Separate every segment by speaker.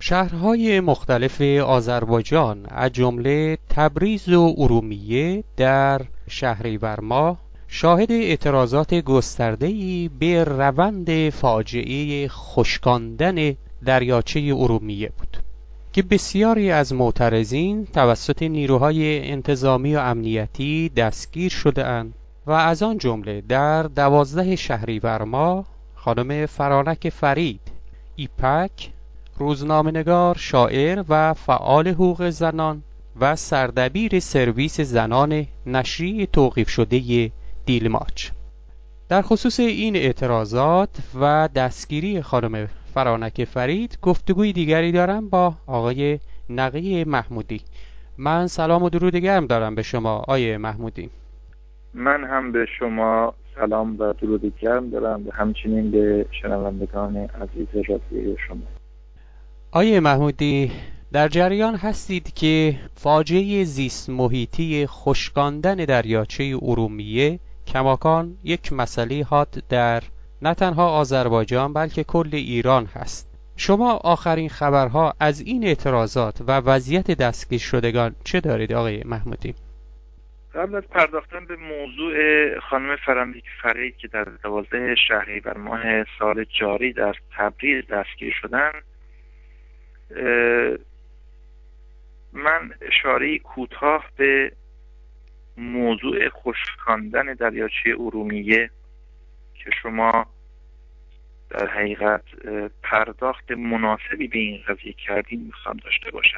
Speaker 1: شهرهای مختلف آذربایجان از جمله تبریز و ارومیه در شهریور ماه شاهد اعتراضات گسترده‌ای به روند فاجعه خشکاندن دریاچه ارومیه بود که بسیاری از معترضین توسط نیروهای انتظامی و امنیتی دستگیر شده‌اند و از آن جمله در 12 شهریور ماه خانم فرانک فرید ایپک، روزنامه‌نگار، شاعر و فعال حقوق زنان و سردبیر سرویس زنان نشریه توقیف شده دیلماچ. در خصوص این اعتراضات و دستگیری خانم فرانک فرید گفتگوی دیگری دارم با آقای نقی محمودی. من سلام و درود گرم دارم به شما آقای محمودی.
Speaker 2: من هم به شما سلام و درود گرم دارم و همچنین به شنوندگان عزیز رادیوی شما.
Speaker 1: آقای محمودی، در جریان هستید که فاجعه زیست محیطی خشکاندن دریاچه ارومیه کماکان یک مسئله هات در نه تنها آذربایجان بلکه کل ایران هست. شما آخرین خبرها از این اعتراضات و وضعیت دستگیر شدگان چه دارید آقای محمودی؟
Speaker 2: قبل از پرداختن به موضوع خانم فرانک فرید که در 12 شهریور ماه سال جاری در تبریز دستگیر شدن، من اشاره کوتاه به موضوع خشکاندن دریاچه ارومیه که شما در حقیقت پرداخت مناسبی به این قضیه کردین میخوام داشته باشم.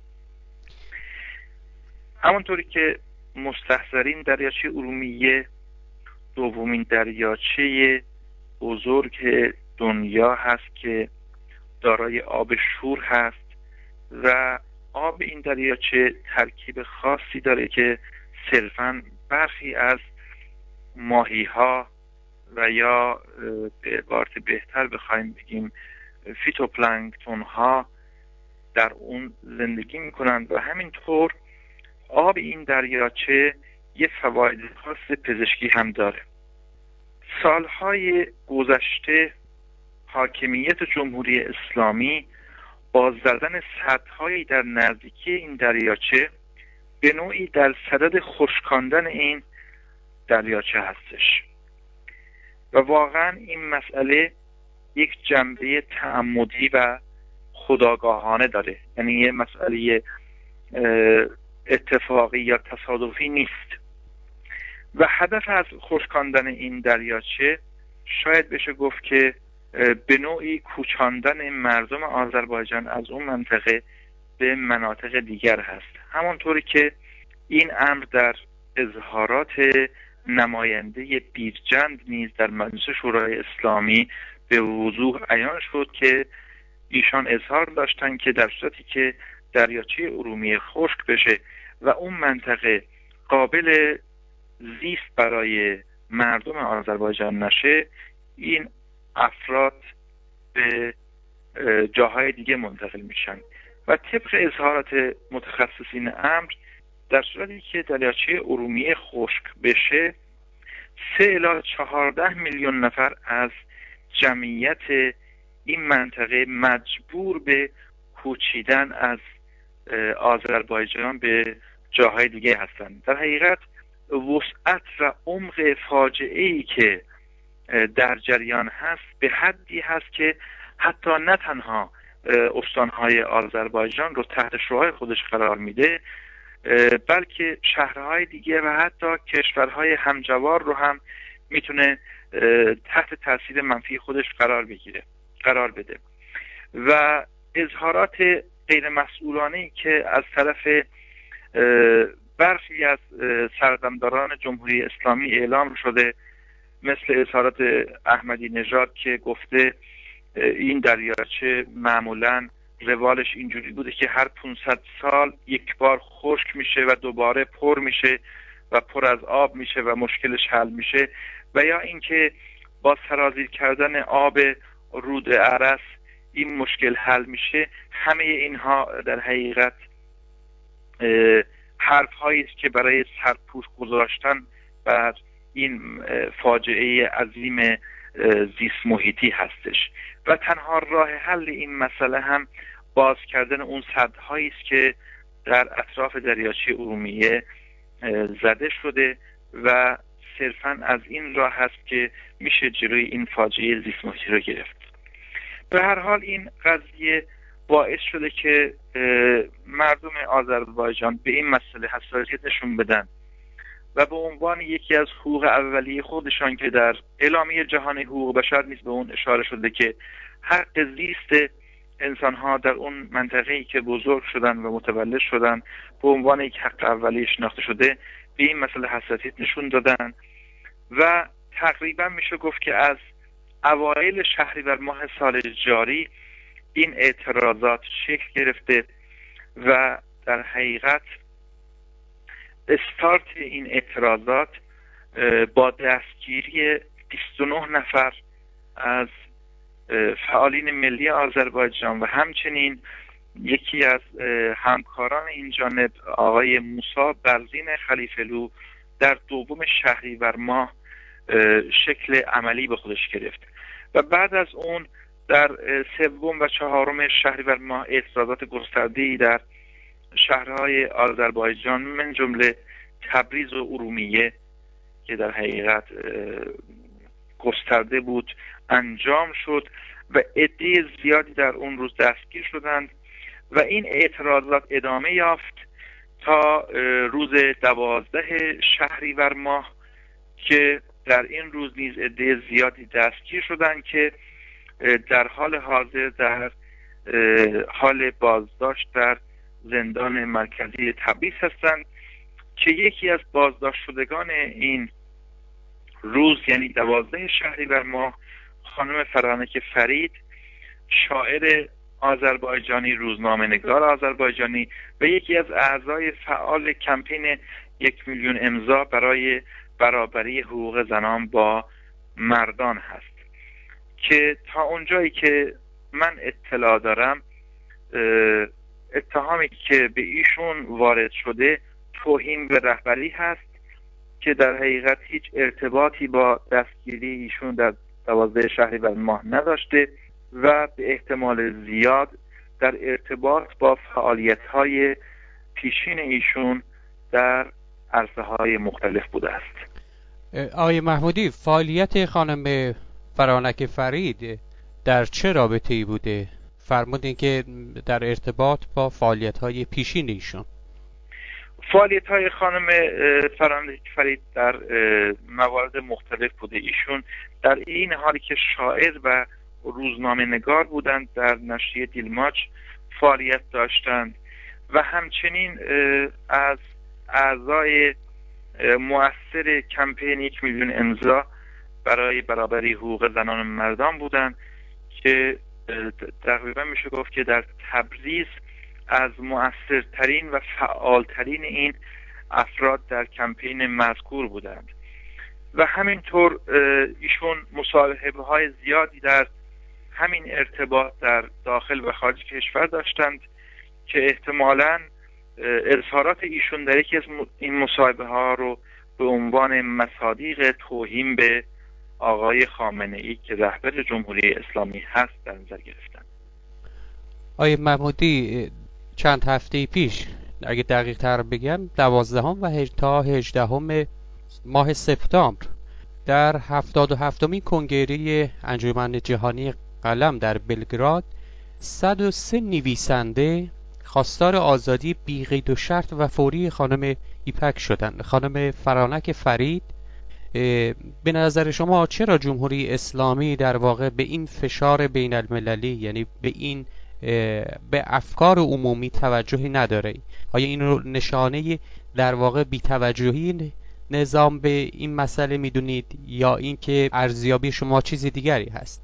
Speaker 2: همونطوری که مستحضرین دریاچه ارومیه دومین دریاچه بزرگ دنیا هست که دارای آب شور هست و آب این دریاچه ترکیب خاصی داره که صرفاً برخی از ماهی‌ها و یا به عبارت بهتر بخوایم بگیم فیتوپلانکتون ها در اون زندگی میکنند و همینطور آب این دریاچه یه فواید خاص پزشکی هم داره. سالهای گذشته حاکمیت جمهوری اسلامی با زدن سدهایی در نزدیکی این دریاچه به نوعی در صدد خشکاندن این دریاچه هستش و واقعا این مسئله یک جنبه تعمدی و خودآگاهانه داره، یعنی یه مسئله اتفاقی یا تصادفی نیست و هدف از خشکاندن این دریاچه شاید بشه گفت که به نوعی کوچاندن مردم آذربایجان از اون منطقه به مناطق دیگر هست. همونطوری که این امر در اظهارات نماینده بیرجند نیز در مجلس شورای اسلامی به وضوح عیان شد که ایشان اظهار داشتن که در صورتی که دریاچه ارومیه خشک بشه و اون منطقه قابل زیست برای مردم آذربایجان نشه، این افراد به جاهای دیگه منتقل میشن و طبق اظهارات متخصصین امر در صورتی که دریاچه ارومیه خشک بشه 3 الی 14 میلیون نفر از جمعیت این منطقه مجبور به کوچیدن از آذربایجان به جاهای دیگه هستند. در حقیقت وسعت و عمق فاجعه‌ای که در جریان هست به حدی هست که حتی نه تنها استانهای آذربایجان رو تحت شعاع خودش قرار میده بلکه شهرهای دیگه و حتی کشورهای همجوار رو هم میتونه تحت تاثیر منفی خودش قرار بده و اظهارات غیر مسئولانه‌ای که از طرف برخی از سردمداران جمهوری اسلامی اعلام شده، مثل اظهارات احمدی نژاد که گفته این دریاچه معمولاً روالش اینجوری بوده که هر 500 سال یک بار خشک میشه و دوباره پر میشه و پر از آب میشه و مشکلش حل میشه، و یا اینکه با سرازیر کردن آب رود ارس این مشکل حل میشه. همه اینها در حقیقت حرف هایی است که برای سرپوش گذاشتن بر این فاجعه عظیم زیست محیطی هستش و تنها راه حل این مسئله هم باز کردن اون سدهایی است که در اطراف دریاچه ارومیه زده شده و صرفاً از این راه هست که میشه جلوی این فاجعه زیست محیطی رو گرفت. به هر حال این قضیه باعث شده که مردم آذربایجان به این مسئله حساسیت نشون بدن و به عنوان یکی از حقوق اولیه خودشان که در اعلامیه جهانی حقوق بشر نیز به اون اشاره شده که حق زیست انسان‌ها در اون منطقه‌ای که بزرگ شدن و متولد شدن به عنوان یک حق اولیه شناخته شده، به این مسئله حساسیت نشون دادن و تقریبا میشه گفت که از اوایل شهریور ماه سال جاری این اعتراضات شکل گرفته و در حقیقت استارت این اعتراضات با دستگیری 29 نفر از فعالین ملی آذربایجان و همچنین یکی از همکاران این جانب آقای موسی برزین خلیفه‌لو در دوم شهریور ماه شکل عملی به خودش گرفت و بعد از اون در سوم و چهارم شهریور ماه اعتراضات گسترده‌ای در شهرهای آذربایجان من جمله تبریز و ارومیه که در حقیقت گسترده بود انجام شد و عده زیادی در اون روز دستگیر شدند و این اعتراضات ادامه یافت تا روز 12 شهریور ماه که در این روز نیز عده زیادی دستگیر شدند که در حال حاضر در حال بازداشت در زندان مرکزی تبریز هستند که یکی از بازداشت شدگان این روز یعنی 12 شهریور ماه خانم فرانک فرید، شاعر آذربایجانی، روزنامه‌نگار آذربایجانی و یکی از اعضای فعال کمپین 1,000,000 امضا برای برابری حقوق زنان با مردان هست که تا اونجایی که من اطلاع دارم اتهامی که به ایشون وارد شده توهین به رهبری هست که در حقیقت هیچ ارتباطی با دستگیری ایشون در 12 شهریور ماه نداشته و به احتمال زیاد در ارتباط با فعالیت‌های پیشین ایشون در عرصه‌های مختلف بوده است.
Speaker 1: آقای محمودی، فعالیت خانم فرانک فرید در چه رابطه‌ای بوده؟ فرمودین که در ارتباط با فعالیت‌های پیشین ایشون.
Speaker 2: فعالیت‌های خانم فرانک فرید در موارد مختلف بوده. ایشون در این حالی که شاعر و روزنامه نگار بودند در نشریه دیلماچ فعالیت داشتند و همچنین از اعضای مؤثر کمپین 1,000,000 امضا برای برابری حقوق زنان و مردان بودند که تقریبا میشه گفت که در تبریز از مؤثرترین و فعالترین این افراد در کمپین مذکور بودند و همینطور ایشون مصاحبه های زیادی در همین ارتباط در داخل و خارج کشور داشتند که احتمالاً اظهارات ایشون در یکی از این مصاحبه ها رو به عنوان مصادیق توهین به آقای خامنه‌ای که رهبر جمهوری اسلامی هست در نظر گرفتند.
Speaker 1: آقای محمودی، چند هفته پیش اگه دقیق تر بگم 12 تا 18 ماه سپتامبر در 77مین کنگره انجمن جهانی قلم در بلگراد 103 نویسنده خواستار آزادی بی قید و شرط و فوری خانم ایپک شدند. خانم فرانک فرید، به نظر شما چرا جمهوری اسلامی در واقع به این فشار بین المللی، یعنی به افکار عمومی توجهی نداره؟ آیا این نشانه در واقع بی‌توجهی نظام به این مسئله میدونید یا اینکه ارزیابی شما چیز دیگری هست؟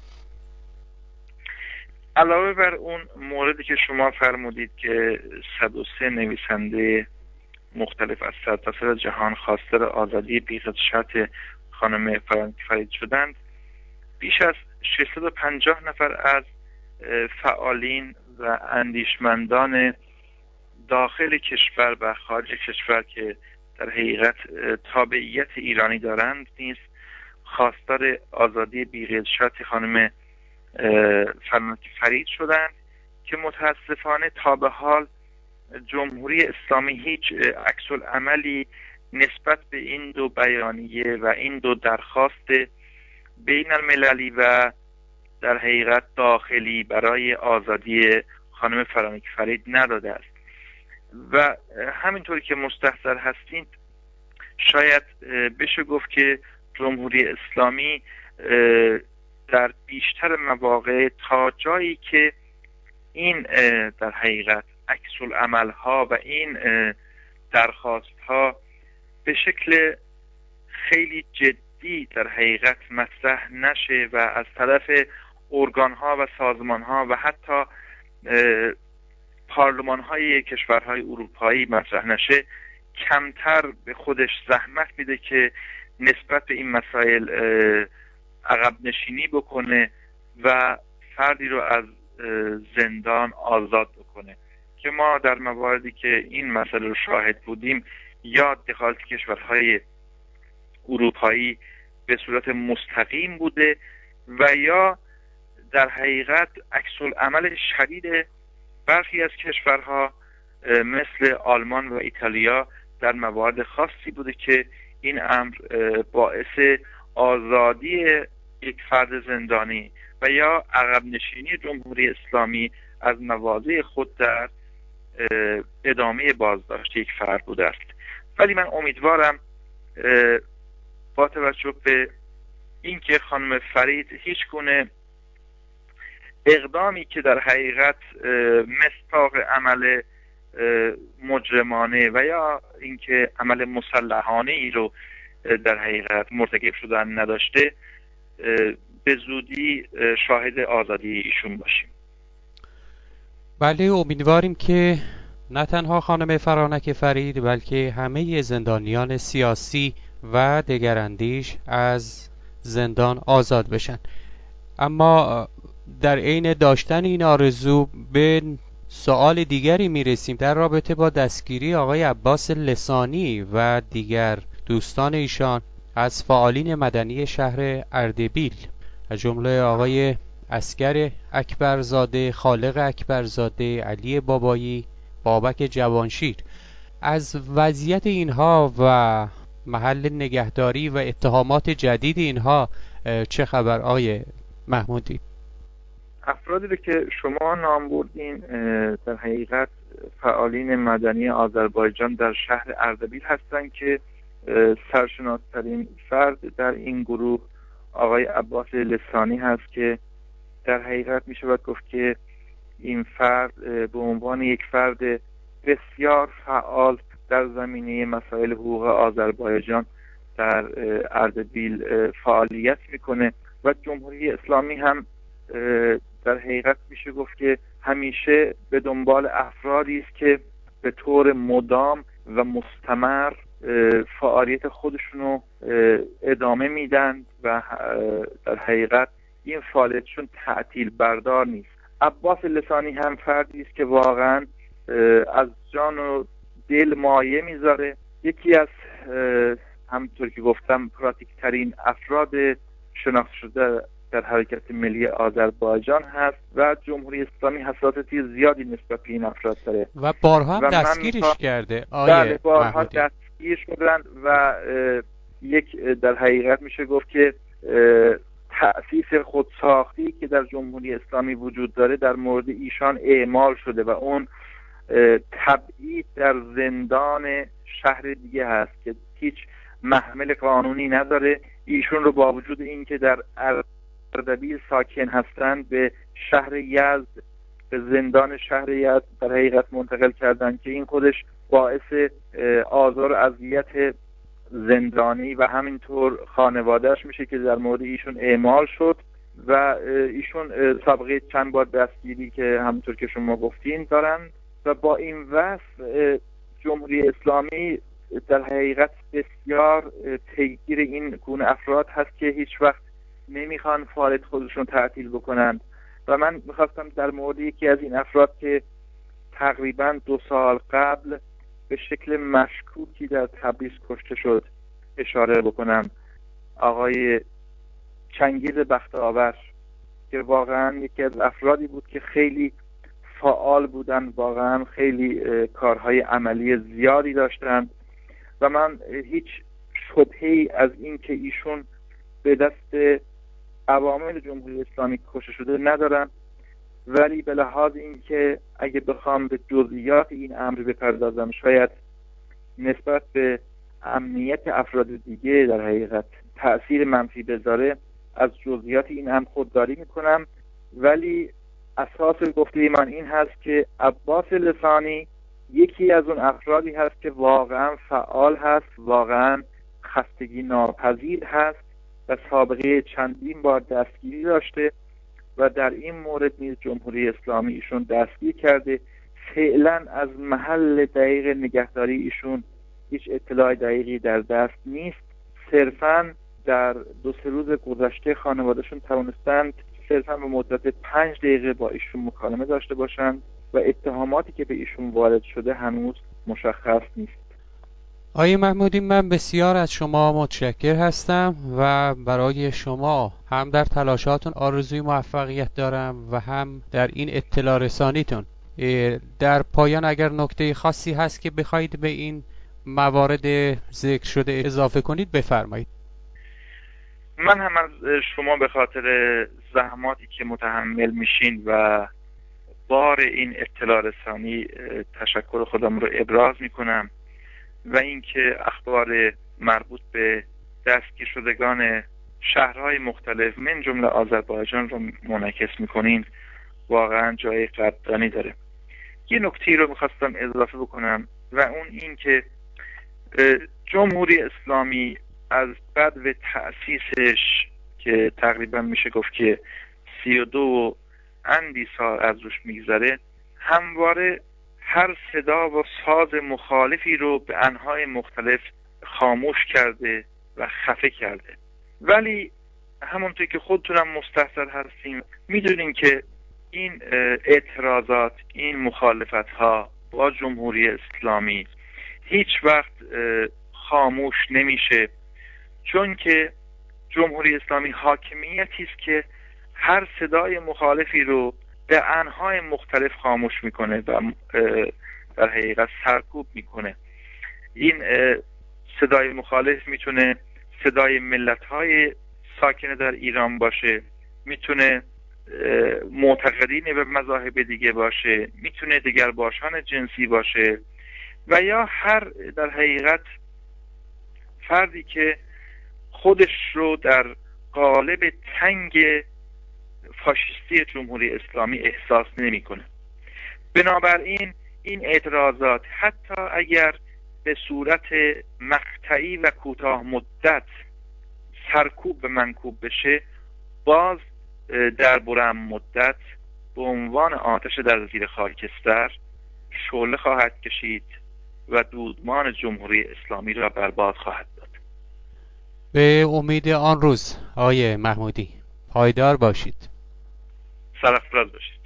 Speaker 2: علاوه بر اون موردی که شما فرمودید که 103 نویسنده مختلف از سرتاسر جهان خواستار آزادی بی قید و شرط خانم فرانک فرید شدند، بیش از 650 نفر از فعالین و اندیشمندان داخل کشور و خارج کشور که در حقیقت تابعیت ایرانی دارند نیز خواستار آزادی بی قید و شرط خانم فرانک فرید شدند که متاسفانه تا به حال جمهوری اسلامی هیچ عکس العملی نسبت به این دو بیانیه و این دو درخواست بین المللی و در حقیقت داخلی برای آزادی خانم فرانک فرید نداده است و همینطوری که مستحضر هستید شاید بشه گفت که جمهوری اسلامی در بیشتر مواقع تا جایی که این در حقیقت عکس العمل ها و این درخواست ها به شکل خیلی جدی در حقیقت مطرح نشه و از طرف ارگان ها و سازمان ها و حتی پارلمان های کشورهای اروپایی مطرح نشه، کمتر به خودش زحمت میده که نسبت به این مسائل عقب نشینی بکنه و فردی رو از زندان آزاد بکنه، که ما در مواردی که این مسئله رو شاهد بودیم یا دخالت کشورهای اروپایی به صورت مستقیم بوده و یا در حقیقت عکس العمل شدید برخی از کشورها مثل آلمان و ایتالیا در موارد خاصی بوده که این امر باعث آزادی یک فرد زندانی و یا عقب نشینی جمهوری اسلامی از مواضع خود در ادامه بازداشت یک فرد بوده است. ولی من امیدوارم با توجه به اینکه خانم فرید هیچ گونه اقدامی که در حقیقت مصداق عمل مجرمانه و یا اینکه عمل مسلحانه ای رو در حقیقت مرتکب شدن نداشته، به زودی شاهد آزادی ایشون باشیم.
Speaker 1: بله، امیدواریم که نه تنها خانم فرانک فرید بلکه همه زندانیان سیاسی و دگراندیش از زندان آزاد بشن. اما در عین داشتن این آرزو به سوال دیگری میرسیم در رابطه با دستگیری آقای عباس لسانی و دیگر دوستان ایشان از فعالین مدنی شهر اردبیل، از جمله آقای عسگر اکبرزاده، خالق اکبرزاده، علی بابایی، بابک جوانشیر. از وضعیت اینها و محل نگهداری و اتهامات جدید اینها چه خبر آقای محمودی؟
Speaker 2: افرادی رو که شما نام بردین در حقیقت فعالین مدنی آذربایجان در شهر اردبیل هستند که سرشناس‌ترین فرد در این گروه آقای عباس لسانی هست که در حقیقت می شود گفت که این فرد به عنوان یک فرد بسیار فعال در زمینه مسائل حقوق آذربایجان در اردبیل فعالیت میکنه و جمهوری اسلامی هم در حقیقت میشه گفت که همیشه به دنبال افرادی است که به طور مدام و مستمر فعالیت خودشونو ادامه میدن و در حقیقت این فعالیتشون تعطیل بردار نیست. عباس لسانی هم فردی است که واقعا از جان و دل مایه میذاره. یکی از همونطور که گفتم پراتیک ترین افراد شناخته شده در حرکت ملی آذربایجان هست و جمهوری اسلامی حساسیت زیادی نسبت به این افراد داره
Speaker 1: و بارها هم دستگیرش کرده.
Speaker 2: بله، بارها دستگیر شدن و یک در حقیقت میشه گفت که تأسیس خودساختی که در جمهوری اسلامی وجود داره در مورد ایشان اعمال شده و اون تبعید در زندان شهر دیگه هست که هیچ محمل قانونی نداره. ایشون رو با وجود اینکه در اردبیل ساکن هستند به شهر یزد، به زندان شهر یزد در حقیقت منتقل کردن که این خودش باعث آزار و اذیت زندانی و همینطور خانوادهش میشه که در مورد ایشون اعمال شد و ایشون سابقه چند بار دستگیری که همونطور که شما گفتین دارن و با این وصف جمهوری اسلامی در حقیقت بسیار پیگیر این گونه افراد هست که هیچ وقت نمیخوان فعالیت خودشون تعطیل بکنند. و من میخواستم در مورد یکی از این افراد که تقریبا 2 سال قبل به شکل مشکوکی در تبریز کشته شد اشاره بکنم. آقای چنگیز بخت‌آور که واقعا یکی از افرادی بود که خیلی فعال بودن، واقعا خیلی کارهای عملی زیادی داشتند و من هیچ شبهه‌ای از این که ایشون به دست عوامل جمهوری اسلامی کشته شده ندارم، ولی به لحاظ این که اگه بخوام به جزئیات این امر بپردازم شاید نسبت به امنیت افراد دیگه در حقیقت تأثیر منفی بذاره، از جزئیات این امر خودداری میکنم. ولی اساس گفته من این هست که عباس لسانی یکی از اون افرادی هست که واقعا فعال هست، واقعا خستگی ناپذیر هست و سابقه چندین بار دستگیری داشته و در این مورد نیز جمهوری اسلامی ایشون دستگیر کرده. فعلا از محل دقیق نگهداری ایشون هیچ اطلاع دقیقی در دست نیست. صرفاً در 2-3 روز گذشته خانوادهشون توانستند صرفاً به مدت 5 دقیقه با ایشون مکالمه داشته باشند و اتهاماتی که به ایشون وارد شده هنوز مشخص نیست.
Speaker 1: آقای محمودی، من بسیار از شما متشکر هستم و برای شما هم در تلاشاتون آرزوی موفقیت دارم و هم در این اطلاع رسانیتون. در پایان اگر نکته خاصی هست که بخواید به این موارد ذکر شده اضافه کنید بفرمایید.
Speaker 2: من هم از شما به خاطر زحماتی که متحمل میشین و بار این اطلاع رسانی تشکر خودم رو ابراز میکنم و اینکه اخبار مربوط به دستگیر شدگان شهرهای مختلف من جمله آذربایجان رو منعکس میکنین واقعا جای قدردانی داره. یه نکته رو میخواستم اضافه بکنم و اون این که جمهوری اسلامی از بدو تأسیسش که تقریبا میشه گفت که 32 اندی سال از روش میگذره، همواره هر صدا و ساز مخالفی رو به انواع مختلف خاموش کرده و خفه کرده. ولی همونطور که خودتونم مستحضر هستیم میدونین که این اعتراضات، این مخالفت ها با جمهوری اسلامی هیچ وقت خاموش نمیشه، چون که جمهوری اسلامی حاکمیتی است که هر صدای مخالفی رو به انواع مختلف خاموش میکنه و در حقیقت سرکوب میکنه. این صدای مخالف میتونه صدای ملت‌های ساکن در ایران باشه، میتونه معتقدین به مذاهب دیگه باشه، میتونه دگرباشان جنسی باشه و یا هر در حقیقت فردی که خودش رو در قالب تنگ فاشیستی جمهوری اسلامی احساس نمیکنه. بنابراین این اعتراضات حتی اگر به صورت مقطعی و کوتاه مدت سرکوب به منکوب بشه، باز در بلند مدت به عنوان آتش در زیر خاکستر شعله خواهد کشید و دودمان جمهوری اسلامی را برباد خواهد داد.
Speaker 1: به امید آن روز آقای محمودی، پایدار باشید.
Speaker 2: سرفراز باشید.